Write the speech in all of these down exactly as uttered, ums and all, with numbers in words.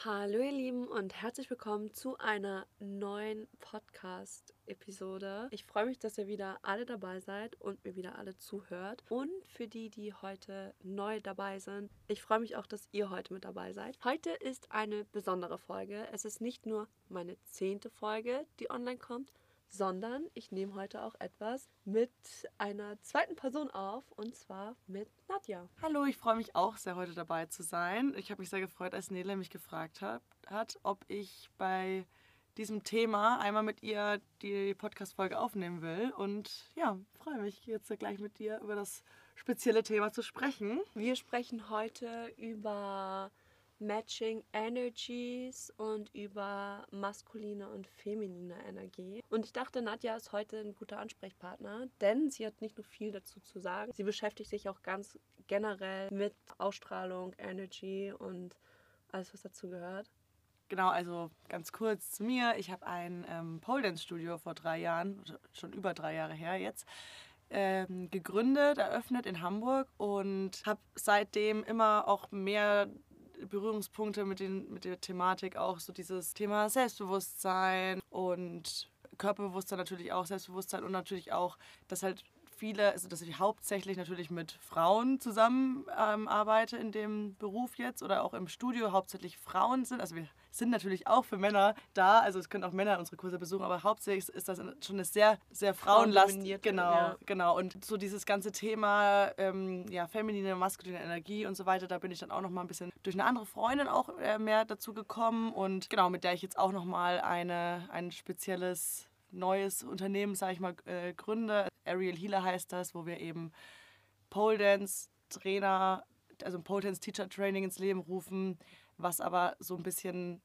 Hallo ihr Lieben und herzlich willkommen zu einer neuen Podcast-Episode. Ich freue mich, dass ihr wieder alle dabei seid und mir wieder alle zuhört. Und für die, die heute neu dabei sind, ich freue mich auch, dass ihr heute mit dabei seid. Heute ist eine besondere Folge. Es ist nicht nur meine zehnte Folge, die online kommt, sondern ich nehme heute auch etwas mit einer zweiten Person auf, und zwar mit Nadja. Hallo, ich freue mich auch sehr, heute dabei zu sein. Ich habe mich sehr gefreut, als Nele mich gefragt hat, hat, ob ich bei diesem Thema einmal mit ihr die Podcast-Folge aufnehmen will. Und ja, freue mich jetzt gleich mit dir über das spezielle Thema zu sprechen. Wir sprechen heute über Matching Energies und über maskuline und feminine Energie. Und ich dachte, Nadja ist heute ein guter Ansprechpartner, denn sie hat nicht nur viel dazu zu sagen, sie beschäftigt sich auch ganz generell mit Ausstrahlung, Energy und alles, was dazu gehört. Genau, also ganz kurz zu mir. Ich habe ein ähm, Pole Dance Studio vor drei Jahren, schon über drei Jahre her jetzt, ähm, gegründet, eröffnet in Hamburg und habe seitdem immer auch mehr Berührungspunkte mit, den, mit der Thematik, auch so dieses Thema Selbstbewusstsein und Körperbewusstsein natürlich auch, Selbstbewusstsein und natürlich auch, dass halt viele, also dass ich hauptsächlich natürlich mit Frauen zusammen ähm, arbeite in dem Beruf jetzt oder auch im Studio hauptsächlich Frauen sind. Also wir sind natürlich auch für Männer da, also es können auch Männer unsere Kurse besuchen, aber hauptsächlich ist das schon eine sehr, sehr frauenlastig. Genau, ja. genau. Und so dieses ganze Thema ähm, ja, feminine, maskuline Energie und so weiter, da bin ich dann auch noch mal ein bisschen durch eine andere Freundin auch äh, mehr dazu gekommen und genau, mit der ich jetzt auch noch mal eine, ein spezielles neues Unternehmen, sage ich mal, äh, gründe. Aerial Healer heißt das, wo wir eben Pole Dance Trainer, also Pole Dance Teacher Training ins Leben rufen, was aber so ein bisschen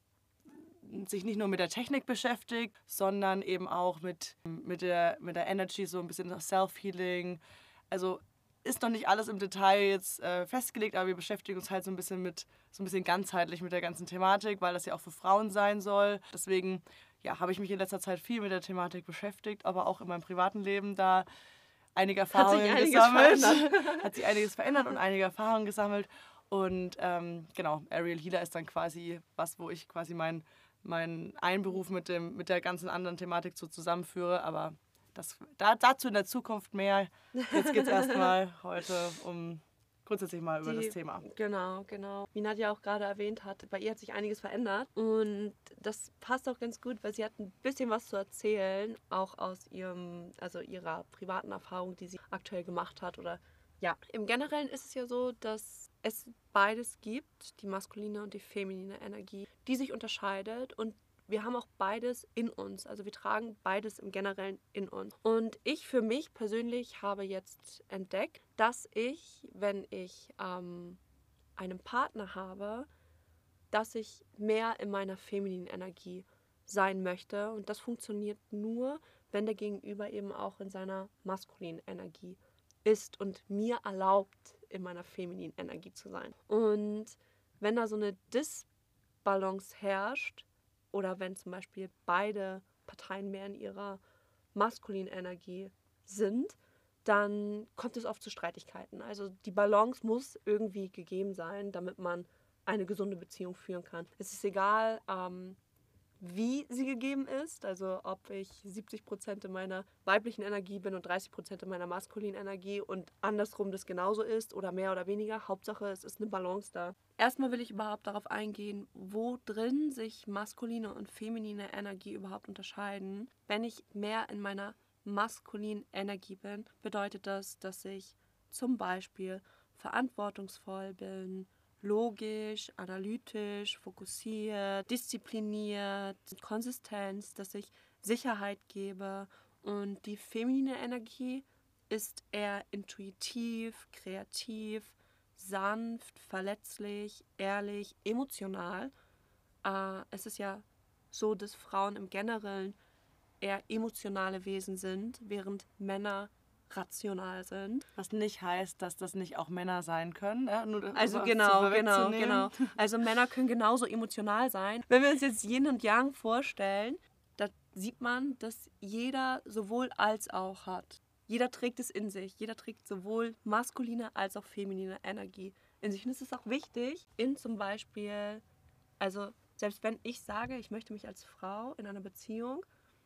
sich nicht nur mit der Technik beschäftigt, sondern eben auch mit, mit, der, mit der Energy, so ein bisschen Self-Healing. Also ist noch nicht alles im Detail jetzt äh, festgelegt, aber wir beschäftigen uns halt so ein bisschen mit, so ein bisschen ganzheitlich mit der ganzen Thematik, weil das ja auch für Frauen sein soll. Deswegen ja, habe ich mich in letzter Zeit viel mit der Thematik beschäftigt, aber auch in meinem privaten Leben da einige Erfahrungen Hat sich gesammelt. verändert. Hat sich einiges verändert und einige Erfahrungen gesammelt. Und ähm, genau, Aerial Healer ist dann quasi was, wo ich quasi mein, mein Einberuf mit, dem, mit der ganzen anderen Thematik so zusammenführe. Aber das, da, dazu in der Zukunft mehr. Jetzt geht es erstmal heute um grundsätzlich mal über Die, das Thema. Genau, genau. Wie Nadja auch gerade erwähnt hat, bei ihr hat sich einiges verändert. Und das passt auch ganz gut, weil sie hat ein bisschen was zu erzählen, auch aus ihrem, also ihrer privaten Erfahrung, die sie aktuell gemacht hat. Oder ja, im Generellen ist es ja so, dass es beides gibt, die maskuline und die feminine Energie, die sich unterscheidet, und wir haben auch beides in uns. Also wir tragen beides im Generellen in uns. Und ich für mich persönlich habe jetzt entdeckt, dass ich, wenn ich ähm, einen Partner habe, dass ich mehr in meiner femininen Energie sein möchte. Und das funktioniert nur, wenn der Gegenüber eben auch in seiner maskulinen Energie ist und mir erlaubt, in meiner femininen Energie zu sein. Und wenn da so eine Disbalance herrscht, oder wenn zum Beispiel beide Parteien mehr in ihrer maskulinen Energie sind, dann kommt es oft zu Streitigkeiten. Also die Balance muss irgendwie gegeben sein, damit man eine gesunde Beziehung führen kann. Es ist egal, ähm, wie sie gegeben ist, also ob ich siebzig Prozent in meiner weiblichen Energie bin und dreißig Prozent in meiner maskulinen Energie und andersrum das genauso ist oder mehr oder weniger. Hauptsache, es ist eine Balance da. Erstmal will ich überhaupt darauf eingehen, wo drin sich maskuline und feminine Energie überhaupt unterscheiden. Wenn ich mehr in meiner maskulinen Energie bin, bedeutet das, dass ich zum Beispiel verantwortungsvoll bin, logisch, analytisch, fokussiert, diszipliniert, Konsistenz, dass ich Sicherheit gebe. Und die feminine Energie ist eher intuitiv, kreativ, sanft, verletzlich, ehrlich, emotional. Äh, es ist ja so, dass Frauen im Generellen eher emotionale Wesen sind, während Männer rational sind. Was nicht heißt, dass das nicht auch Männer sein können. Ja? Nur Also genau, genau, genau. Also Männer können genauso emotional sein. Wenn wir uns jetzt Yin und Yang vorstellen, da sieht man, dass jeder sowohl als auch hat. Jeder trägt es in sich. Jeder trägt sowohl maskuline als auch feminine Energie in sich. Und es ist auch wichtig, in zum Beispiel, also selbst wenn ich sage, ich möchte mich als Frau in einer Beziehung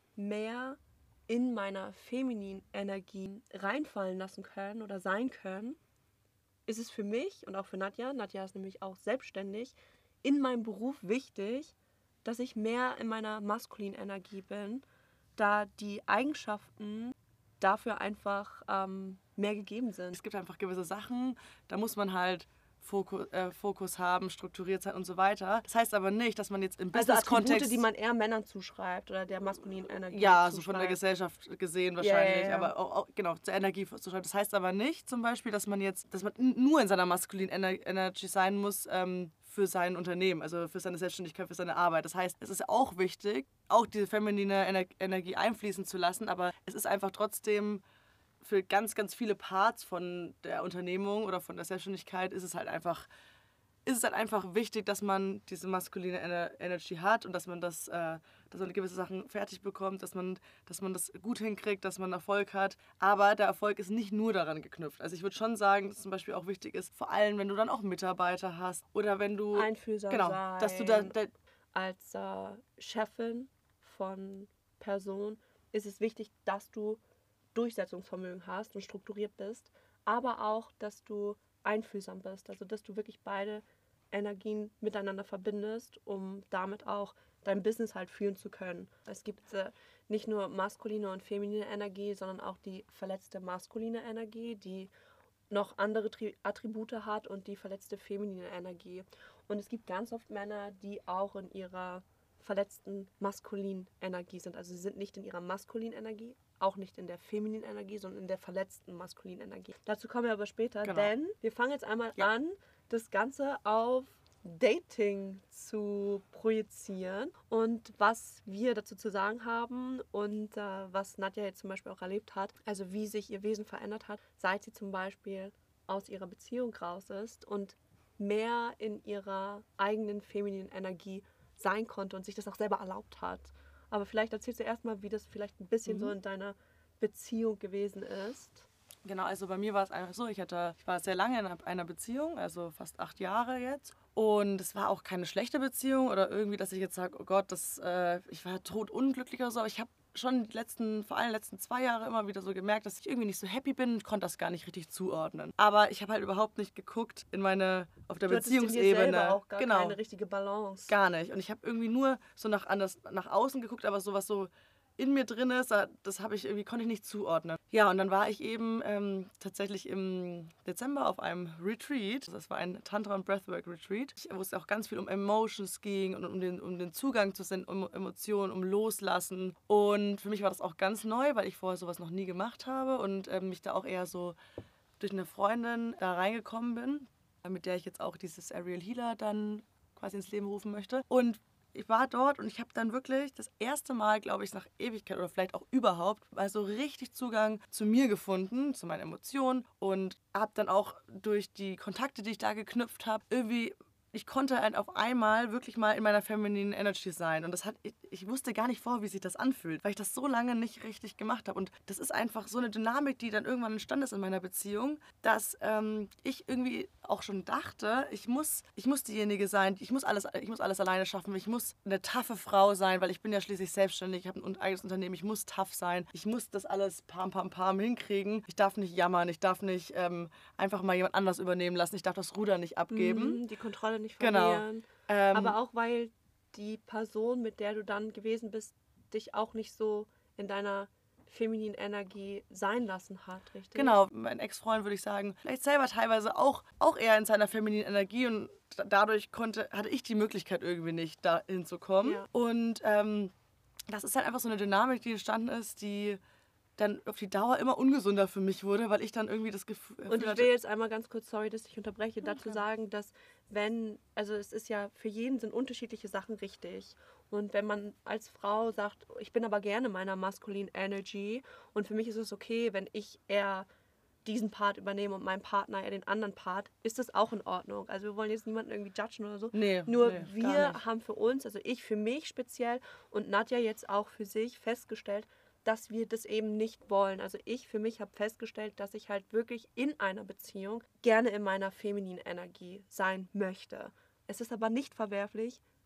mehr in meiner femininen Energie reinfallen lassen können oder sein können, ist es für mich und auch für Nadja, Nadja ist nämlich auch selbstständig, in meinem Beruf wichtig, dass ich mehr in meiner maskulinen Energie bin, da die Eigenschaften dafür einfach ähm, mehr gegeben sind. Es gibt einfach gewisse Sachen, da muss man halt Fokus, äh, Fokus haben, strukturiert sein und so weiter. Das heißt aber nicht, dass man jetzt im Also Business-Kontext... Attribute, die man eher Männern zuschreibt oder der maskulinen Energie Ja, zuschreibt. so von der Gesellschaft gesehen wahrscheinlich, Ja, ja, ja. aber auch, auch genau, zur Energie zuschreibt. Das heißt aber nicht zum Beispiel, dass man jetzt, dass man nur in seiner maskulinen Ener- Energy sein muss, ähm, für sein Unternehmen, also für seine Selbstständigkeit, für seine Arbeit. Das heißt, es ist auch wichtig, auch diese feminine Ener- Energie einfließen zu lassen, aber es ist einfach trotzdem für ganz, ganz viele Parts von der Unternehmung oder von der Selbstständigkeit ist es halt einfach, ist es halt einfach wichtig, dass man diese maskuline Ener- Energy hat und dass man das, äh, dass man gewisse Sachen fertig bekommt, dass man, dass man das gut hinkriegt, dass man Erfolg hat. Aber der Erfolg ist nicht nur daran geknüpft. Also ich würde schon sagen, dass zum Beispiel auch wichtig ist, vor allem wenn du dann auch Mitarbeiter hast oder wenn du Einfühlsam genau, sein. dass du da, da Als äh, Chefin von Personen ist es wichtig, dass du Durchsetzungsvermögen hast und strukturiert bist, aber auch, dass du einfühlsam bist, also dass du wirklich beide Energien miteinander verbindest, um damit auch dein Business halt führen zu können. Es gibt äh, nicht nur maskuline und feminine Energie, sondern auch die verletzte maskuline Energie, die noch andere Tri- Attribute hat und die verletzte feminine Energie. Und es gibt ganz oft Männer, die auch in ihrer verletzten maskulinen Energie sind. Also sie sind nicht in ihrer maskulinen Energie, auch nicht in der femininen Energie, sondern in der verletzten maskulinen Energie. Dazu kommen wir aber später, Genau. denn wir fangen jetzt einmal Ja. an, das Ganze auf Dating zu projizieren und was wir dazu zu sagen haben und äh, was Nadja jetzt zum Beispiel auch erlebt hat, also wie sich ihr Wesen verändert hat, seit sie zum Beispiel aus ihrer Beziehung raus ist und mehr in ihrer eigenen femininen Energie sein konnte und sich das auch selber erlaubt hat. Aber vielleicht erzählst du erstmal, wie das vielleicht ein bisschen Mhm. so in deiner Beziehung gewesen ist. Genau, also bei mir war es einfach so, ich, hatte, ich war sehr lange in einer Beziehung, also fast acht Jahre jetzt. Und es war auch keine schlechte Beziehung oder irgendwie, dass ich jetzt sage, oh Gott, das, äh, ich war totunglücklich oder so. Aber ich habe schon die letzten, vor allem die letzten zwei Jahre immer wieder so gemerkt, dass ich irgendwie nicht so happy bin und konnte das gar nicht richtig zuordnen. Aber ich habe halt überhaupt nicht geguckt in meine, auf der Du hattest in dir Beziehungsebene. selber auch gar genau, keine richtige Balance. gar nicht. Und ich habe irgendwie nur so nach, anders, nach außen geguckt, aber so was so in mir drin ist, das habe ich irgendwie, konnte ich nicht zuordnen. Ja, und dann war ich eben ähm, tatsächlich im Dezember auf einem Retreat. Das war ein Tantra- und Breathwork-Retreat, wo es auch ganz viel um Emotions ging und um den, um den Zugang zu den Emotionen, um Loslassen. Und für mich war das auch ganz neu, weil ich vorher sowas noch nie gemacht habe und ähm, mich da auch eher so durch eine Freundin da reingekommen bin, mit der ich jetzt auch dieses Aerial Healer dann quasi ins Leben rufen möchte. Und ich war dort und ich habe dann wirklich das erste Mal, glaube ich, nach Ewigkeit oder vielleicht auch überhaupt, mal so richtig Zugang zu mir gefunden, zu meinen Emotionen und habe dann auch durch die Kontakte, die ich da geknüpft habe, irgendwie, ich konnte halt auf einmal wirklich mal in meiner femininen Energy sein. Und das hat, ich, ich wusste gar nicht vor, wie sich das anfühlt, weil ich das so lange nicht richtig gemacht habe. Und das ist einfach so eine Dynamik, die dann irgendwann entstanden ist in meiner Beziehung, dass ähm, ich irgendwie auch schon dachte, ich muss, ich muss diejenige sein, ich muss alles, ich muss alles alleine schaffen, ich muss eine taffe Frau sein, weil ich bin ja schließlich selbstständig, ich habe ein eigenes Unternehmen, ich muss tough sein, ich muss das alles pam, pam, pam hinkriegen. Ich darf nicht jammern, ich darf nicht ähm, einfach mal jemand anders übernehmen lassen, ich darf das Ruder nicht abgeben. Mhm, die Kontrolle nicht Genau. verlieren. Ähm, Aber auch, weil die Person, mit der du dann gewesen bist, dich auch nicht so in deiner femininen Energie sein lassen hat, richtig? Genau, mein Ex-Freund würde ich sagen, vielleicht selber teilweise auch, auch eher in seiner femininen Energie und da- dadurch konnte, hatte ich die Möglichkeit irgendwie nicht, da hinzukommen. Ja. Und ähm, das ist halt einfach so eine Dynamik, die entstanden ist, die dann auf die Dauer immer ungesunder für mich wurde, weil ich dann irgendwie das Gefühl Und ich hatte, will jetzt einmal ganz kurz, sorry, dass ich unterbreche, dazu Okay. sagen, dass wenn, also es ist ja, für jeden sind unterschiedliche Sachen richtig. Und wenn man als Frau sagt, ich bin aber gerne meiner maskulinen Energy und für mich ist es okay, wenn ich eher diesen Part übernehme und mein Partner eher den anderen Part, ist das auch in Ordnung. Also wir wollen jetzt niemanden irgendwie judgen oder so. Nee, Nur nee, gar wir nicht. haben für uns, also ich für mich speziell und Nadja jetzt auch für sich festgestellt, dass wir das eben nicht wollen. Also ich für mich habe festgestellt, dass ich halt wirklich in einer Beziehung gerne in meiner femininen Energie sein möchte. Es ist aber nicht verwerflich,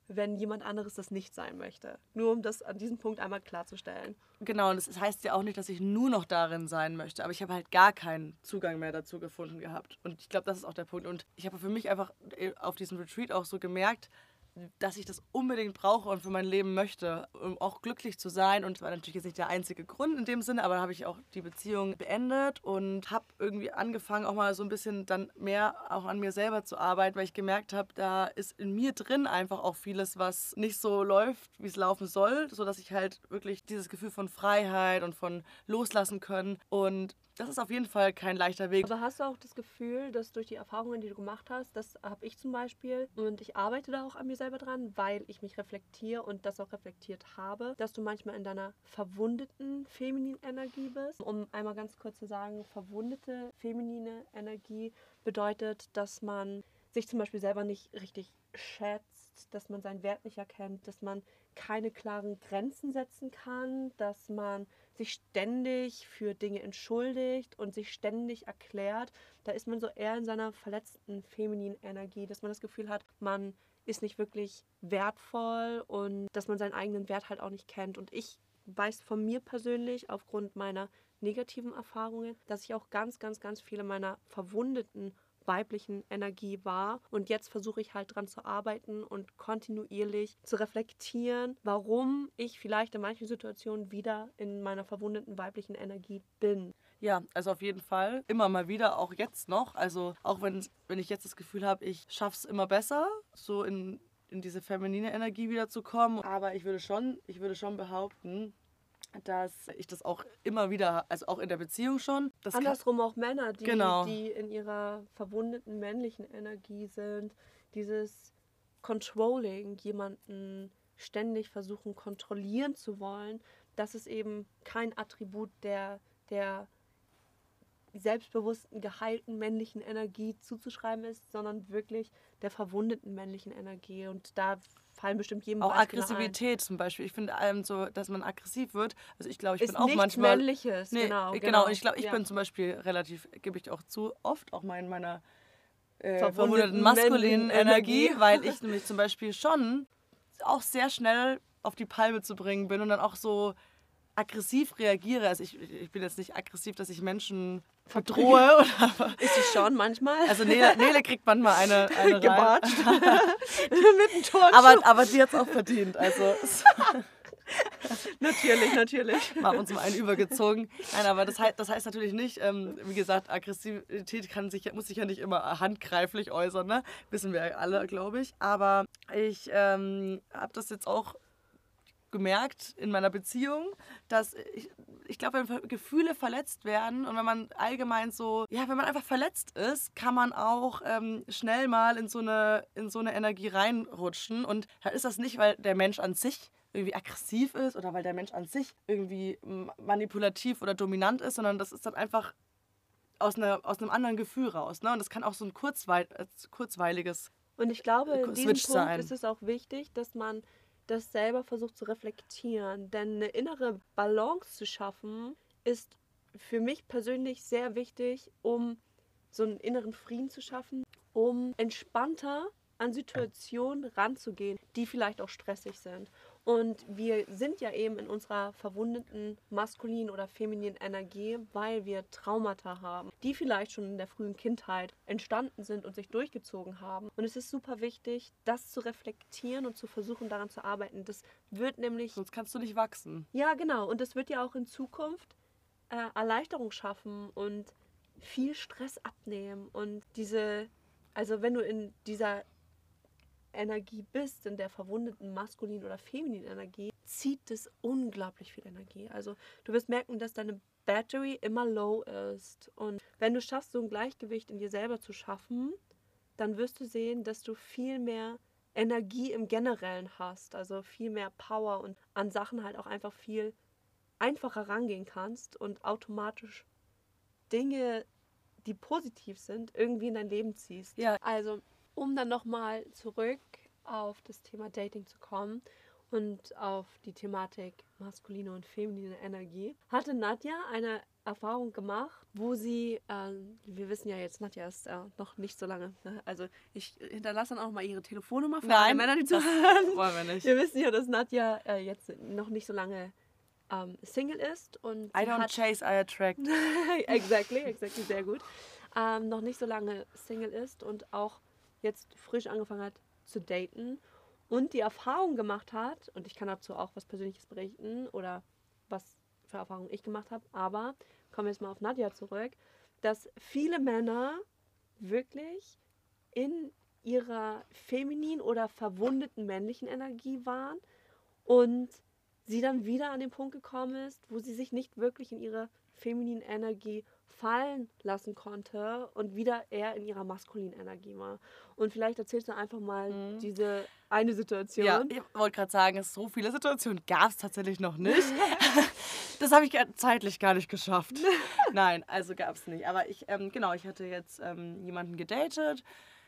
wenn jemand anderes das nicht sein möchte. Nur um das an diesem Punkt einmal klarzustellen. Genau, und das heißt ja auch nicht, dass ich nur noch darin sein möchte, aber ich habe halt gar keinen Zugang mehr dazu gefunden gehabt. Und ich glaube, das ist auch der Punkt. Und ich habe für mich einfach auf diesem Retreat auch so gemerkt, dass ich das unbedingt brauche und für mein Leben möchte, um auch glücklich zu sein. Und das war natürlich jetzt nicht der einzige Grund in dem Sinne, aber dann habe ich auch die Beziehung beendet und habe irgendwie angefangen, auch mal so ein bisschen dann mehr auch an mir selber zu arbeiten, weil ich gemerkt habe, da ist in mir drin einfach auch vieles, was nicht so läuft, wie es laufen soll, sodass ich halt wirklich dieses Gefühl von Freiheit und von loslassen können. Und das ist auf jeden Fall kein leichter Weg. Aber hast du auch das Gefühl, dass durch die Erfahrungen, die du gemacht hast, das habe ich zum Beispiel, und ich arbeite da auch an mir selber dran, weil ich mich reflektiere und das auch reflektiert habe, dass du manchmal in deiner verwundeten femininen Energie bist. Um einmal ganz kurz zu sagen, verwundete feminine Energie bedeutet, dass man sich zum Beispiel selber nicht richtig schätzt, dass man seinen Wert nicht erkennt, dass man keine klaren Grenzen setzen kann, dass man sich ständig für Dinge entschuldigt und sich ständig erklärt. Da ist man so eher in seiner verletzten femininen Energie, dass man das Gefühl hat, man ist nicht wirklich wertvoll und dass man seinen eigenen Wert halt auch nicht kennt. Und ich weiß von mir persönlich aufgrund meiner negativen Erfahrungen, dass ich auch ganz, ganz, ganz viele meiner verwundeten weiblichen Energie war. Und jetzt versuche ich halt dran zu arbeiten und kontinuierlich zu reflektieren, warum ich vielleicht in manchen Situationen wieder in meiner verwundeten weiblichen Energie bin. Ja, also auf jeden Fall. Immer mal wieder, auch jetzt noch. Also auch wenn, wenn ich jetzt das Gefühl habe, ich schaffe es immer besser, so in, in diese feminine Energie wiederzukommen. Aber ich würde schon, ich würde schon behaupten, dass ich das auch immer wieder, also auch in der Beziehung schon. Das Andersrum auch Männer, die, genau. die in ihrer verwundeten männlichen Energie sind. Dieses Controlling, jemanden ständig versuchen kontrollieren zu wollen, das ist eben kein Attribut der, der selbstbewussten, geheilten männlichen Energie zuzuschreiben ist, sondern wirklich der verwundeten männlichen Energie. Und da fallen bestimmt jedem auch Beispiele Aggressivität ein. zum Beispiel. Ich finde ähm, so, dass man aggressiv wird. Also ich glaube, ich ist bin auch nichts manchmal Männliches. Nee, genau, genau. genau. Und ich glaube, ich ja. bin zum Beispiel relativ, gebe ich auch zu, oft auch mal in meiner äh, Verwundeten verwundeten maskulinen männlichen Energie, Energie. weil ich nämlich zum Beispiel schon auch sehr schnell auf die Palme zu bringen bin und dann auch so aggressiv reagiere. Also ich, ich bin jetzt nicht aggressiv, dass ich Menschen verdrohe. Oder ist es schon manchmal. Also Nele, Nele kriegt manchmal eine, eine gewatscht. Mit dem Turnschuh. aber, aber die hat es auch verdient. Also natürlich, natürlich. Mal uns mal einen übergezogen. Nein, aber das heißt, das heißt natürlich nicht, ähm, wie gesagt, Aggressivität kann sich, muss sich ja nicht immer handgreiflich äußern, ne? Wissen wir alle, glaube ich. Aber ich ähm, habe das jetzt auch gemerkt in meiner Beziehung, dass ich, ich glaube, wenn Gefühle verletzt werden und wenn man allgemein so, ja, wenn man einfach verletzt ist, kann man auch ähm, schnell mal in so eine, in so eine Energie reinrutschen. Und da ist das nicht, weil der Mensch an sich irgendwie aggressiv ist oder weil der Mensch an sich irgendwie manipulativ oder dominant ist, sondern das ist dann einfach aus, einer, aus einem anderen Gefühl raus. Ne? Und das kann auch so ein kurzweil, kurzweiliges Und ich glaube, in diesem Switch Punkt sein. ist es auch wichtig, dass man das selber versucht zu reflektieren. Denn eine innere Balance zu schaffen, ist für mich persönlich sehr wichtig, um so einen inneren Frieden zu schaffen, um entspannter an Situationen ranzugehen, die vielleicht auch stressig sind. Und wir sind ja eben in unserer verwundeten maskulinen oder femininen Energie, weil wir Traumata haben, die vielleicht schon in der frühen Kindheit entstanden sind und sich durchgezogen haben. Und es ist super wichtig, das zu reflektieren und zu versuchen, daran zu arbeiten. Das wird nämlich... Sonst kannst du nicht wachsen. Ja, genau. Und das wird ja auch in Zukunft äh, Erleichterung schaffen und viel Stress abnehmen. Und diese... Also wenn du in dieser Energie bist, in der verwundeten maskulinen oder femininen Energie, zieht es unglaublich viel Energie. Also du wirst merken, dass deine Battery immer low ist. Und wenn du schaffst, so ein Gleichgewicht in dir selber zu schaffen, dann wirst du sehen, dass du viel mehr Energie im Generellen hast. Also viel mehr Power und an Sachen halt auch einfach viel einfacher rangehen kannst und automatisch Dinge, die positiv sind, irgendwie in dein Leben ziehst. Ja. Also um dann nochmal zurück auf das Thema Dating zu kommen und auf die Thematik maskuline und feminine Energie, hatte Nadja eine Erfahrung gemacht, wo sie, äh, wir wissen ja jetzt, Nadja ist äh, noch nicht so lange, ne? Also ich hinterlasse dann auch mal ihre Telefonnummer für alle Nein, Männer, die das zuhören. wollen wir nicht. Wir wissen ja, dass Nadja äh, jetzt noch nicht so lange ähm, Single ist und I sie don't hat chase, I attract. exactly, exactly, sehr gut. Ähm, noch nicht so lange Single ist und auch jetzt frisch angefangen hat zu daten und die Erfahrung gemacht hat, und ich kann dazu auch was Persönliches berichten oder was für Erfahrungen ich gemacht habe, aber kommen wir jetzt mal auf Nadja zurück, dass viele Männer wirklich in ihrer femininen oder verwundeten männlichen Energie waren und sie dann wieder an den Punkt gekommen ist, wo sie sich nicht wirklich in ihre feminine Energie fallen lassen konnte und wieder eher in ihrer maskulinen Energie war. Und vielleicht erzählst du einfach mal Mhm. diese eine Situation. Ja, ich wollte gerade sagen, so viele Situationen gab es tatsächlich noch nicht. Das habe ich gar- zeitlich gar nicht geschafft. Nein, also gab es nicht. Aber ich, ähm, genau, ich hatte jetzt ähm, jemanden gedatet,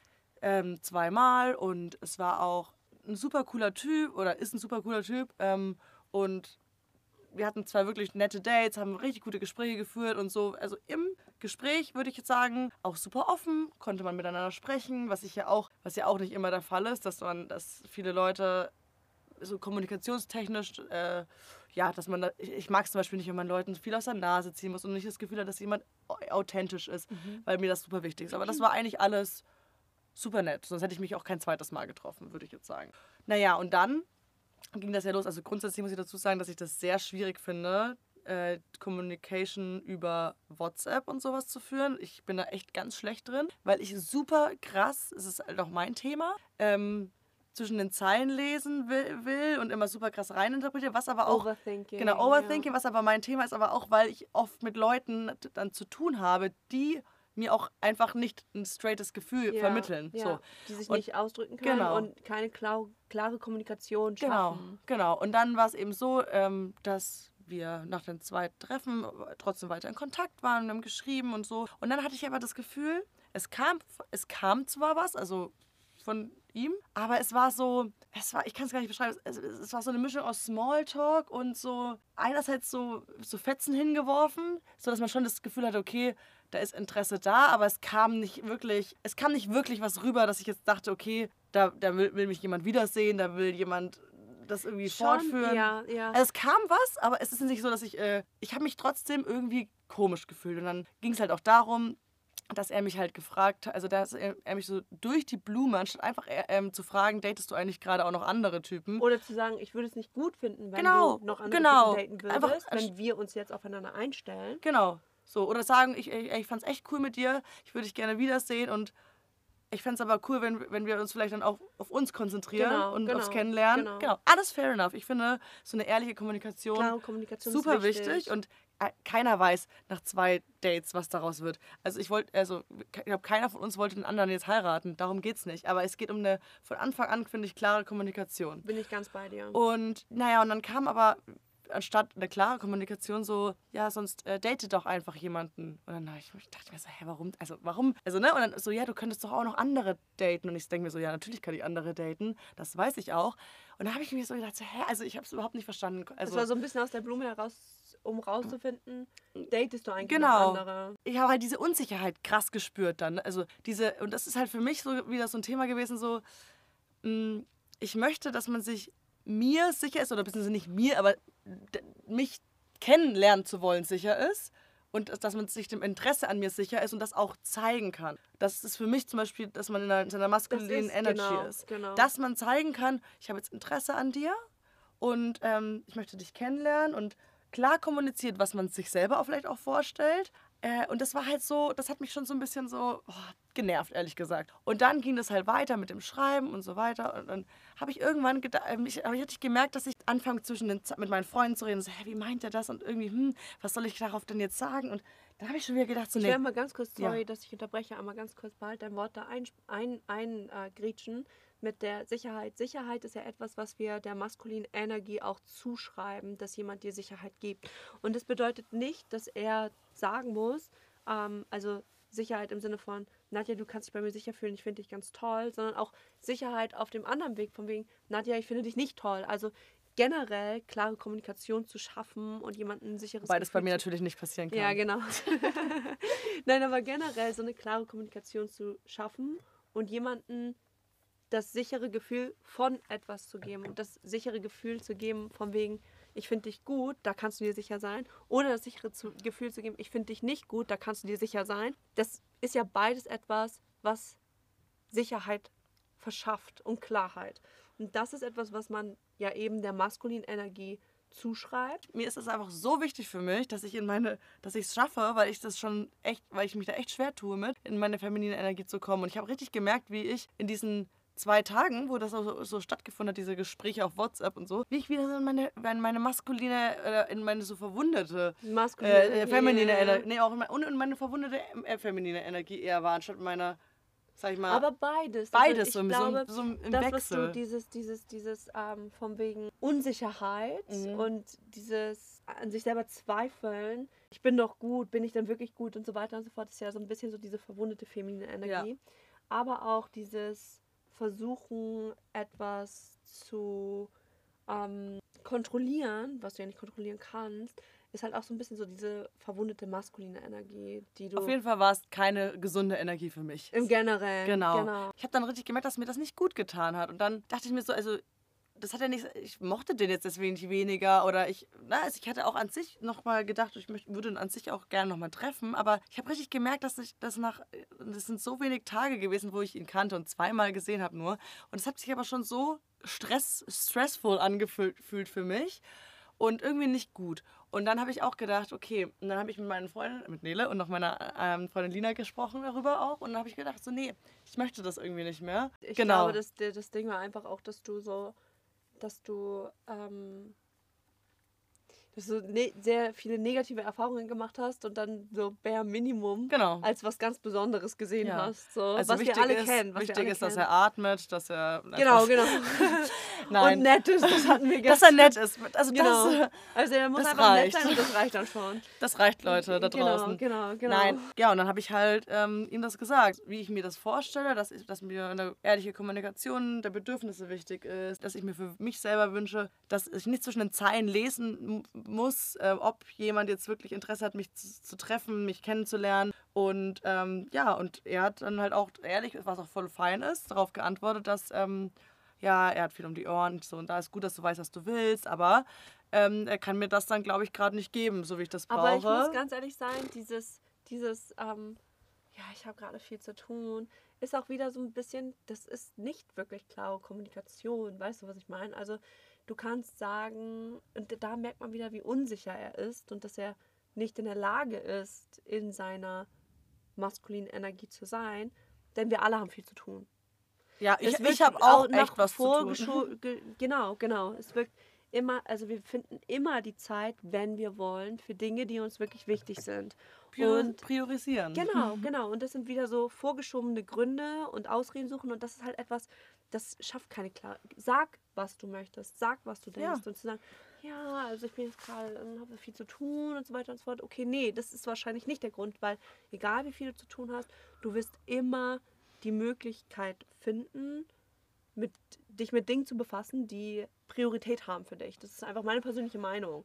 ähm, zweimal und es war auch ein super cooler Typ oder ist ein super cooler Typ. Ähm, und wir hatten zwei wirklich nette Dates, haben richtig gute Gespräche geführt und so. Also im Gespräch würde ich jetzt sagen, auch super offen, konnte man miteinander sprechen, was ich ja auch, was ja auch nicht immer der Fall ist, dass man, dass viele Leute so kommunikationstechnisch, äh, ja, dass man da, ich, ich mag es zum Beispiel nicht, wenn man Leuten viel aus der Nase ziehen muss und nicht das Gefühl hat, dass jemand authentisch ist, Mhm. weil mir das super wichtig ist. Aber das war eigentlich alles super nett, sonst hätte ich mich auch kein zweites Mal getroffen, würde ich jetzt sagen. Naja, und dann ging das ja los. Also grundsätzlich muss ich dazu sagen, dass ich das sehr schwierig finde, äh, Communication über WhatsApp und sowas zu führen. Ich bin da echt ganz schlecht drin, weil ich super krass, es ist halt auch mein Thema, ähm, zwischen den Zeilen lesen will, will und immer super krass reininterpretiere, was aber auch... Overthinking. Genau, Overthinking, was aber mein Thema ist, aber auch, weil ich oft mit Leuten dann zu tun habe, die mir auch einfach nicht ein straightes Gefühl ja, vermitteln. Ja, So. die sich Und nicht ausdrücken können genau. und keine klau klare Kommunikation Genau, schaffen. genau. Und dann war es eben so, ähm, dass wir nach dem zweiten Treffen trotzdem weiter in Kontakt waren und haben geschrieben und so. Und dann hatte ich aber das Gefühl, es kam, es kam zwar was, also von ihm, aber es war so, es war, ich kann es gar nicht beschreiben, es, es war so eine Mischung aus Smalltalk und so einerseits so, so Fetzen hingeworfen, sodass man schon das Gefühl hatte, okay, da ist Interesse da, aber es kam nicht wirklich, es kam nicht wirklich was rüber, dass ich jetzt dachte, okay, da, da will, will mich jemand wiedersehen, da will jemand das irgendwie Schon, fortführen. ja, ja. Also es kam was, aber es ist nicht so, dass ich, äh, ich habe mich trotzdem irgendwie komisch gefühlt. Und dann ging es halt auch darum, dass er mich halt gefragt hat, also dass er, er mich so durch die Blume, anstatt einfach äh, ähm, zu fragen, datest du eigentlich gerade auch noch andere Typen? Oder zu sagen, ich würde es nicht gut finden, wenn Genau, du noch andere genau. Typen daten Einfach würdest, anst- wenn wir uns jetzt aufeinander einstellen. Genau. So, oder sagen, ich, ich, ich fand es echt cool mit dir, ich würde dich gerne wiedersehen und ich fände es aber cool, wenn, wenn wir uns vielleicht dann auch auf uns konzentrieren Genau, und genau, aufs Kennenlernen. genau. Genau, alles fair enough. Ich finde, so eine ehrliche Kommunikation Klare Kommunikation super ist wichtig. wichtig und äh, keiner weiß nach zwei Dates, was daraus wird. Also ich wollte, also ich glaube, keiner von uns wollte den anderen jetzt heiraten. Darum geht's nicht. Aber es geht um eine von Anfang an, finde ich, klare Kommunikation. Bin ich ganz bei dir. Und naja, und dann kam aber anstatt eine klare Kommunikation so, ja, sonst äh, date doch einfach jemanden. Und dann hab ich, ich dachte mir so, hä, warum? Also warum? Also, ne? Und dann so, ja, du könntest doch auch noch andere daten. Und ich denke mir so, ja, natürlich kann ich andere daten. Das weiß ich auch. Und da habe ich mir so gedacht, so, hä, also ich habe es überhaupt nicht verstanden. Also, das war so ein bisschen aus der Blume heraus, um rauszufinden, datest du eigentlich genau. noch andere? Ich habe halt diese Unsicherheit krass gespürt dann. Also diese, und das ist halt für mich so wieder so ein Thema gewesen, so, mh, ich möchte, dass man sich mir sicher ist, oder beziehungsweise nicht mir, aber d- mich kennenlernen zu wollen sicher ist und dass man sich dem Interesse an mir sicher ist und das auch zeigen kann. Das ist für mich zum Beispiel, dass man in, einer, in seiner maskulinen ist- Energy genau, ist. genau. Dass man zeigen kann, ich habe jetzt Interesse an dir und ähm, ich möchte dich kennenlernen und klar kommuniziert, was man sich selber auch vielleicht auch vorstellt. Äh, und das war halt so, das hat mich schon so ein bisschen so oh, genervt, ehrlich gesagt. Und dann ging das halt weiter mit dem Schreiben und so weiter. Und dann habe ich irgendwann gedacht, äh, ich, hab ich gemerkt, dass ich anfange zwischen den, mit meinen Freunden zu reden. So, hä, wie meint er das? Und irgendwie, hm, was soll ich darauf denn jetzt sagen? Und dann habe ich schon wieder gedacht, so, Ich nee. werde mal ganz kurz, sorry, Ja. dass ich unterbreche, aber ganz kurz bald dein Wort da eingrätschen. Ein, ein, äh, grätschen mit der Sicherheit. Sicherheit ist ja etwas, was wir der maskulinen Energie auch zuschreiben, dass jemand dir Sicherheit gibt. Und das bedeutet nicht, dass er sagen muss, ähm, also Sicherheit im Sinne von, Nadja, du kannst dich bei mir sicher fühlen, ich finde dich ganz toll, sondern auch Sicherheit auf dem anderen Weg, von wegen, Nadja, ich finde dich nicht toll. Also generell klare Kommunikation zu schaffen und jemanden ein sicheres Weil das bei Gefühl mir zu- natürlich nicht passieren kann. Ja, genau. Nein, aber generell so eine klare Kommunikation zu schaffen und jemanden das sichere Gefühl von etwas zu geben und das sichere Gefühl zu geben von wegen, ich finde dich gut, da kannst du dir sicher sein. Oder das sichere zu, Gefühl zu geben, ich finde dich nicht gut, da kannst du dir sicher sein. Das ist ja beides etwas, was Sicherheit verschafft und Klarheit. Und das ist etwas, was man ja eben der maskulinen Energie zuschreibt. Mir ist es einfach so wichtig für mich, dass ich in meine, dass ich es schaffe, weil ich das schon echt, weil ich mich da echt schwer tue mit, in meine feminine Energie zu kommen. Und ich habe richtig gemerkt, wie ich in diesen zwei Tagen, wo das so, so stattgefunden hat, diese Gespräche auf WhatsApp und so, wie ich wieder so in meine, in meine maskuline, äh, in meine so verwundete, Maskuline äh, Energie. feminine Energie, nee, auch in meine, und in meine verwundete äh, feminine Energie eher war, anstatt meiner, sag ich mal, Aber beides. beides also so, ich im- so, glaube, im- so im das, was Wechsel. du, dieses, dieses, dieses ähm, von wegen Unsicherheit Mhm. und dieses an sich selber zweifeln, ich bin doch gut, bin ich denn wirklich gut und so weiter und so fort, ist ja so ein bisschen so diese verwundete feminine Energie. Aber auch dieses Versuchen, etwas zu ähm, kontrollieren, was du ja nicht kontrollieren kannst, ist halt auch so ein bisschen so diese verwundete maskuline Energie, die du Auf jeden Fall war es keine gesunde Energie für mich. im Generellen, Genau. genau. Ich habe dann richtig gemerkt, dass mir das nicht gut getan hat. Und dann dachte ich mir so, also das hat ja nichts, ich mochte den jetzt deswegen nicht weniger oder ich, na, also ich hatte auch an sich nochmal gedacht, ich möchte, würde ihn an sich auch gerne nochmal treffen, aber ich habe richtig gemerkt, dass ich das nach, das sind so wenig Tage gewesen, wo ich ihn kannte und zweimal gesehen habe nur und es hat sich aber schon so stress, stressful angefühlt fühlt für mich und irgendwie nicht gut. Und dann habe ich auch gedacht, okay, und dann habe ich mit meinen Freunden, mit Nele und noch meiner ähm, Freundin Lina gesprochen darüber auch und dann habe ich gedacht, so nee, ich möchte das irgendwie nicht mehr. Ich genau. glaube, das, das Ding war einfach auch, dass du so, dass du, ähm, dass du ne sehr viele negative Erfahrungen gemacht hast und dann so bare Minimum Genau. als was ganz Besonderes gesehen Ja. hast. So, Also was wir wichtig alle ist, kennen. Was wichtig wir alle ist, dass kennen. er atmet, dass er... Nein, Genau, Spaß. genau. Nein. Und nett ist, das hatten wir Dass gestern. er nett ist. Also Genau. das, Also er muss das einfach nett reicht. sein und das reicht dann schon. das reicht, Leute, da draußen. Genau, genau, genau. Nein, ja, und dann habe ich halt ähm, ihm das gesagt, wie ich mir das vorstelle, dass, ich, dass mir eine ehrliche Kommunikation der Bedürfnisse wichtig ist, dass ich mir für mich selber wünsche, dass ich nicht zwischen den Zeilen lesen m- muss, äh, ob jemand jetzt wirklich Interesse hat, mich zu, zu treffen, mich kennenzulernen. Und ähm, ja, und er hat dann halt auch ehrlich, was auch voll fein ist, darauf geantwortet, dass ähm, ja, er hat viel um die Ohren und so und da ist gut, dass du weißt, was du willst, aber ähm, er kann mir das dann, glaube ich, gerade nicht geben, so wie ich das brauche. Aber ich muss ganz ehrlich sein, dieses, dieses, ähm, ja, ich habe gerade viel zu tun, ist auch wieder so ein bisschen, das ist nicht wirklich klare Kommunikation, weißt du, was ich meine? Also du kannst sagen, und da merkt man wieder, wie unsicher er ist und dass er nicht in der Lage ist, in seiner maskulinen Energie zu sein, denn wir alle haben viel zu tun. Ja, ich, Es wird ich habe auch nach echt was zu tun. vorgescho- ge- Genau, genau. Es wirkt immer, also wir finden immer die Zeit, wenn wir wollen, für Dinge, die uns wirklich wichtig sind. Prior- Und priorisieren. genau, genau. Und das sind wieder so vorgeschobene Gründe und Ausreden suchen. Und das ist halt etwas, das schafft keine Klarheit. Sag, was du möchtest. Sag, was du denkst. Ja. Und zu sagen, ja, also ich bin jetzt gerade, ähm, habe viel zu tun und so weiter und so fort. Okay, nee, das ist wahrscheinlich nicht der Grund, weil egal wie viel du zu tun hast, du wirst immer die Möglichkeit finden, mit, dich mit Dingen zu befassen, die Priorität haben für dich. Das ist einfach meine persönliche Meinung.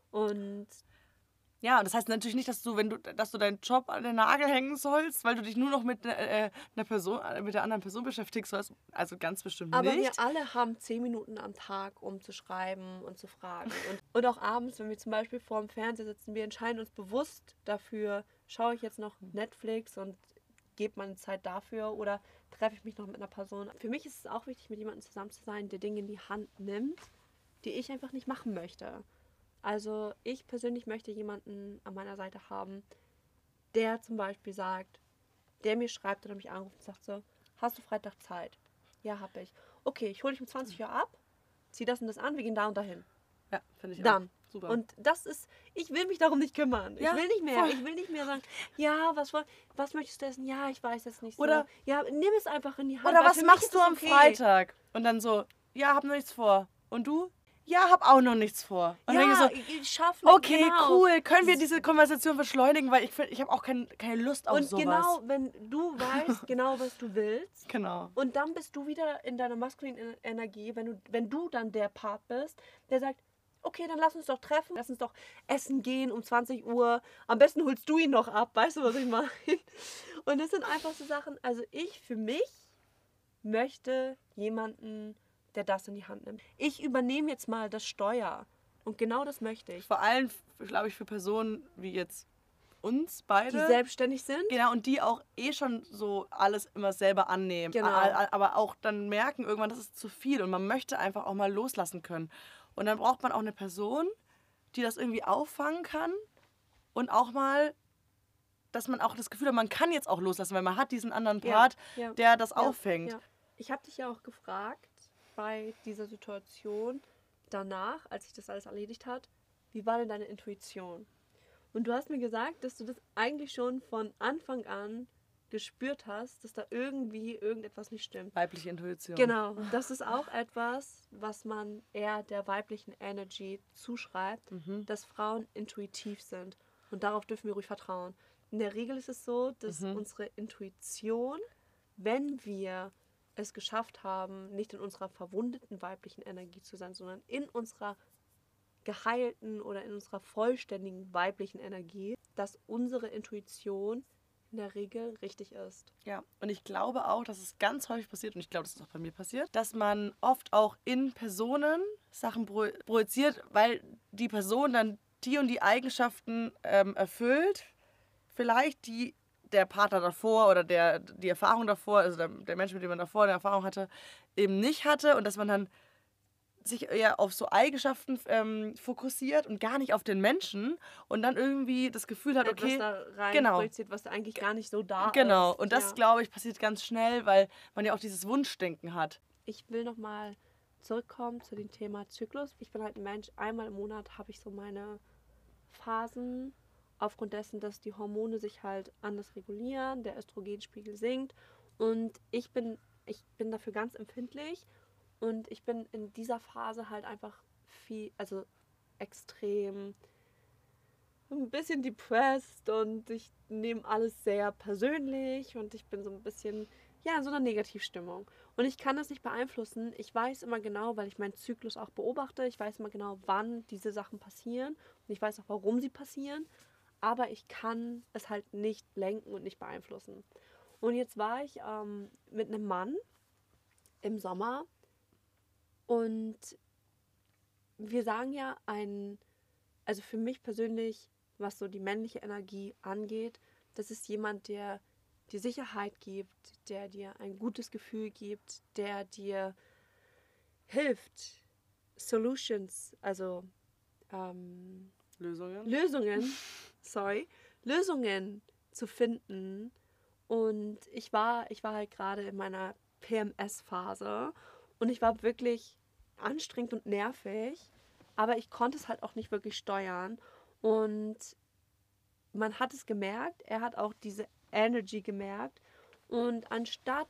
Und Ja, und das heißt natürlich nicht, dass du, wenn du, dass du deinen Job an den Nagel hängen sollst, weil du dich nur noch mit äh, einer Person, äh, mit der anderen Person beschäftigen sollst. Also ganz bestimmt aber nicht. wir alle haben zehn Minuten am Tag, um zu schreiben und zu fragen. Und, und auch abends, wenn wir zum Beispiel vor dem Fernseher sitzen, wir entscheiden uns bewusst dafür, schaue ich jetzt noch Netflix und gebe meine Zeit dafür oder treffe ich mich noch mit einer Person. Für mich ist es auch wichtig, mit jemandem zusammen zu sein, der Dinge in die Hand nimmt, die ich einfach nicht machen möchte. Also ich persönlich möchte jemanden an meiner Seite haben, der zum Beispiel sagt, der mir schreibt oder mich anruft und sagt so, hast du Freitag Zeit? Ja, hab ich. Okay, ich hole dich um zwanzig Uhr ab, zieh das und das an, wir gehen da und dahin. Ja, finde ich Dann. auch. Super. Und das ist, ich will mich darum nicht kümmern. Ja, ich will nicht mehr. voll. Ich will nicht mehr sagen, ja, was, woll- was möchtest du essen? Ja, ich weiß jetzt nicht so. Oder- ja, nimm es einfach in die Hand. Oder weil was für mich machst ist du es am okay. Freitag? Und dann so, ja, hab noch nichts vor. Und du? ja, hab auch noch nichts vor. Und ja, dann denke ich, ich ich schaffe so, okay, genau. cool, können wir diese Konversation beschleunigen, weil ich finde, ich habe auch kein, keine Lust auf Und sowas. genau, wenn du weißt genau, was du willst, Genau. und dann bist du wieder in deiner maskulinen Energie, wenn du, wenn du dann der Part bist, der sagt, okay, dann lass uns doch treffen, lass uns doch essen gehen um zwanzig Uhr. Am besten holst du ihn noch ab, weißt du, was ich meine? Und das sind einfach so Sachen, also ich für mich möchte jemanden, der das in die Hand nimmt. Ich übernehme jetzt mal das Steuer. Und genau das möchte ich. Vor allem, glaube ich, für Personen wie jetzt uns beide. Die selbstständig sind. Genau, und die auch eh schon so alles immer selber annehmen. Genau. A- Aber auch dann merken irgendwann, das ist zu viel und man möchte einfach auch mal loslassen können. Und dann braucht man auch eine Person, die das irgendwie auffangen kann und auch mal, dass man auch das Gefühl hat, man kann jetzt auch loslassen, weil man hat diesen anderen Part, Ja, ja, der das ja, auffängt. Ja. Ich habe dich ja auch gefragt bei dieser Situation danach, als sich das alles erledigt hat, wie war denn deine Intuition? Und du hast mir gesagt, dass du das eigentlich schon von Anfang an gespürt hast, dass da irgendwie irgendetwas nicht stimmt. Weibliche Intuition. Genau, das ist auch etwas, was man eher der weiblichen Energy zuschreibt, Mhm. dass Frauen intuitiv sind. Und darauf dürfen wir ruhig vertrauen. In der Regel ist es so, dass Mhm. unsere Intuition, wenn wir es geschafft haben, nicht in unserer verwundeten weiblichen Energie zu sein, sondern in unserer geheilten oder in unserer vollständigen weiblichen Energie, dass unsere Intuition in der Regel richtig ist. Ja, und ich glaube auch, dass es ganz häufig passiert, und ich glaube, das ist auch bei mir passiert, dass man oft auch in Personen Sachen pro- projiziert, weil die Person dann die und die Eigenschaften ähm, erfüllt, vielleicht die der Partner davor oder der, die Erfahrung davor, also der, der Mensch, mit dem man davor eine Erfahrung hatte, eben nicht hatte und dass man dann sich eher auf so Eigenschaften ähm, fokussiert und gar nicht auf den Menschen und dann irgendwie das Gefühl hat, okay, Etwas da rein genau. projiziert, was eigentlich gar nicht so da genau. ist. Und das, Ja. glaube ich, passiert ganz schnell, weil man ja auch dieses Wunschdenken hat. Ich will nochmal zurückkommen zu dem Thema Zyklus. Ich bin halt ein Mensch, einmal im Monat habe ich so meine Phasen, aufgrund dessen, dass die Hormone sich halt anders regulieren, der Östrogenspiegel sinkt und ich bin, ich bin dafür ganz empfindlich und ich bin in dieser Phase halt einfach viel, also extrem ein bisschen depressed und ich nehme alles sehr persönlich und ich bin so ein bisschen, ja, in so einer Negativstimmung. Und ich kann das nicht beeinflussen. Ich weiß immer genau, weil ich meinen Zyklus auch beobachte, ich weiß immer genau, wann diese Sachen passieren und ich weiß auch, warum sie passieren, aber ich kann es halt nicht lenken und nicht beeinflussen. Und jetzt war ich ähm, mit einem Mann im Sommer und wir sagen ja, ein, also für mich persönlich, was so die männliche Energie angeht, das ist jemand, der dir Sicherheit gibt, der dir ein gutes Gefühl gibt, der dir hilft, Solutions, also ähm, Lösungen? Lösungen, sorry, Lösungen zu finden. Und ich war, ich war halt gerade in meiner P M S-Phase und ich war wirklich anstrengend und nervig, aber ich konnte es halt auch nicht wirklich steuern. Und man hat es gemerkt, er hat auch diese Energy gemerkt. Und anstatt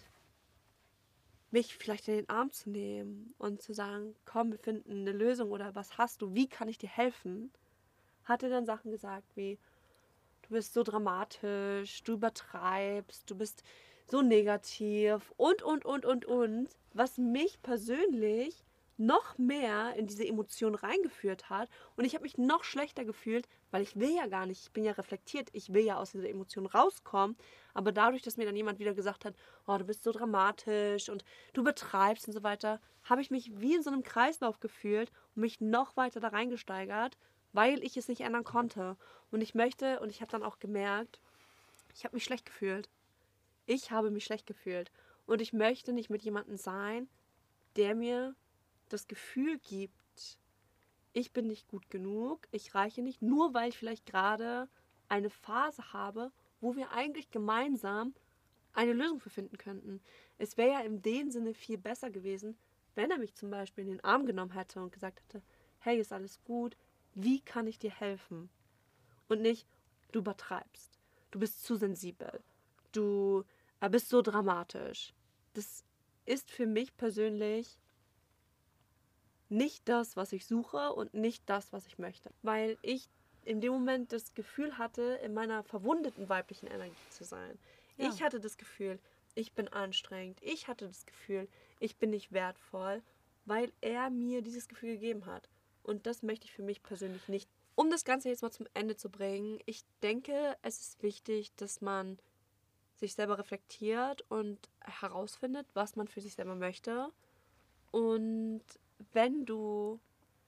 mich vielleicht in den Arm zu nehmen und zu sagen, komm, wir finden eine Lösung oder was hast du, wie kann ich dir helfen, hat er dann Sachen gesagt wie, du bist so dramatisch, du übertreibst, du bist so negativ und, und, und, und, und, was mich persönlich noch mehr in diese Emotion reingeführt hat und ich habe mich noch schlechter gefühlt, weil ich will ja gar nicht, ich bin ja reflektiert, ich will ja aus dieser Emotion rauskommen, aber dadurch, dass mir dann jemand wieder gesagt hat, oh, du bist so dramatisch und du betreibst und so weiter, habe ich mich wie in so einem Kreislauf gefühlt und mich noch weiter da reingesteigert, weil ich es nicht ändern konnte. Und ich möchte, und ich habe dann auch gemerkt, ich habe mich schlecht gefühlt. Ich habe mich schlecht gefühlt. Und ich möchte nicht mit jemandem sein, der mir das Gefühl gibt, ich bin nicht gut genug, ich reiche nicht, nur weil ich vielleicht gerade eine Phase habe, wo wir eigentlich gemeinsam eine Lösung für finden könnten. Es wäre ja in dem Sinne viel besser gewesen, wenn er mich zum Beispiel in den Arm genommen hätte und gesagt hätte, hey, ist alles gut, wie kann ich dir helfen? Und nicht, du übertreibst, du bist zu sensibel, du bist so dramatisch. Das ist für mich persönlich nicht das, was ich suche und nicht das, was ich möchte. Weil ich in dem Moment das Gefühl hatte, in meiner verwundeten weiblichen Energie zu sein. Ja. Ich hatte das Gefühl, ich bin anstrengend. Ich hatte das Gefühl, ich bin nicht wertvoll, weil er mir dieses Gefühl gegeben hat. Und das möchte ich für mich persönlich nicht. Um das Ganze jetzt mal zum Ende zu bringen, ich denke, es ist wichtig, dass man sich selber reflektiert und herausfindet, was man für sich selber möchte. Und wenn du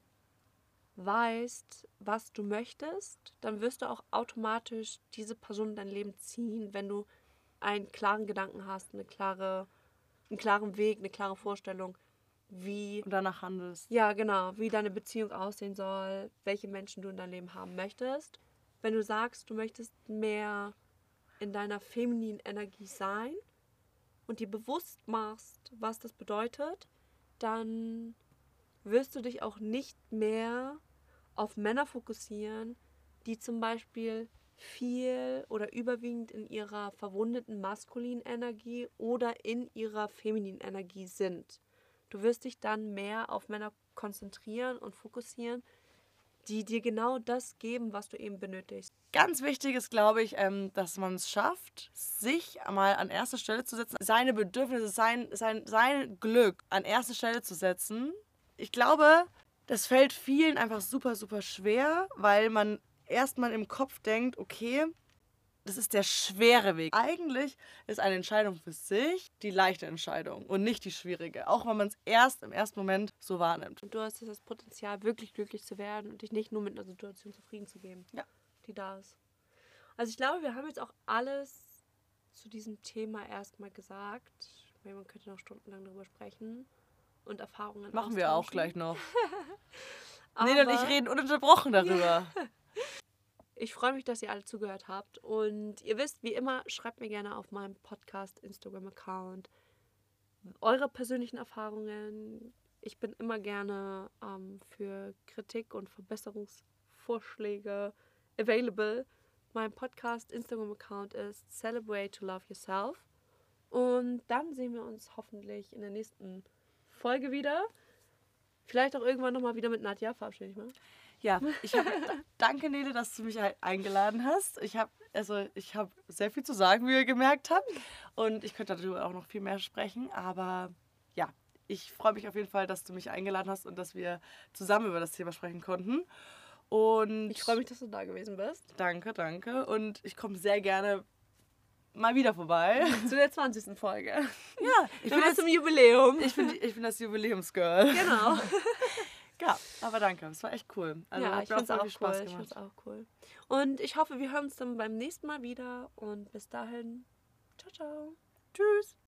weißt, was du möchtest, dann wirst du auch automatisch diese Person in dein Leben ziehen, wenn du einen klaren Gedanken hast, eine klare, einen klaren Weg, eine klare Vorstellung, wie, Und danach handelst. ja genau, wie deine Beziehung aussehen soll, welche Menschen du in deinem Leben haben möchtest. Wenn du sagst, du möchtest mehr in deiner femininen Energie sein und dir bewusst machst, was das bedeutet, dann wirst du dich auch nicht mehr auf Männer fokussieren, die zum Beispiel viel oder überwiegend in ihrer verwundeten maskulinen Energie oder in ihrer femininen Energie sind. Du wirst dich dann mehr auf Männer konzentrieren und fokussieren, die dir genau das geben, was du eben benötigst. Ganz wichtig ist, glaube ich, ähm, dass man es schafft, sich mal an erste Stelle zu setzen, seine Bedürfnisse, sein, sein, sein Glück an erste Stelle zu setzen. Ich glaube, das fällt vielen einfach super, super schwer, weil man erstmal im Kopf denkt, okay, das ist der schwere Weg. Eigentlich ist eine Entscheidung für sich die leichte Entscheidung und nicht die schwierige, auch wenn man es erst im ersten Moment so wahrnimmt. Und du hast das Potenzial, wirklich glücklich zu werden und dich nicht nur mit einer Situation zufrieden zu geben, Ja. die da ist. Also ich glaube, wir haben jetzt auch alles zu diesem Thema erstmal gesagt. Man könnte noch stundenlang darüber sprechen und Erfahrungen Machen wir auch austauschen. gleich noch. Aber Nele und ich reden ununterbrochen darüber. ich freue mich, dass ihr alle zugehört habt. Und ihr wisst, wie immer, schreibt mir gerne auf meinem Podcast-Instagram-Account eure persönlichen Erfahrungen. Ich bin immer gerne ähm, für Kritik und Verbesserungsvorschläge available. Mein Podcast-Instagram-Account ist Celebrate to Love Yourself. Und dann sehen wir uns hoffentlich in der nächsten Folge wieder. Vielleicht auch irgendwann nochmal wieder mit Nadja, verabschiede ich mal. Ja, ich habe danke Nele, dass du mich halt eingeladen hast. Ich habe also ich habe sehr viel zu sagen, wie ihr gemerkt habt, und ich könnte darüber auch noch viel mehr sprechen, aber ja, ich freue mich auf jeden Fall, dass du mich eingeladen hast und dass wir zusammen über das Thema sprechen konnten. Und Ich freue mich, dass du da gewesen bist. Danke, danke, und ich komme sehr gerne mal wieder vorbei. Zu der zwanzigsten Folge. Ja, ich bin Immer jetzt, zum Jubiläum. ich bin, ich bin das Jubiläumsgirl. Genau. Ja, aber danke, es war echt cool. Also ja, hat ich mir finde es voll auch viel Spaß cool. Ich gemacht. find's auch cool. Und ich hoffe, wir hören uns dann beim nächsten Mal wieder. Und bis dahin, ciao, ciao. Tschüss.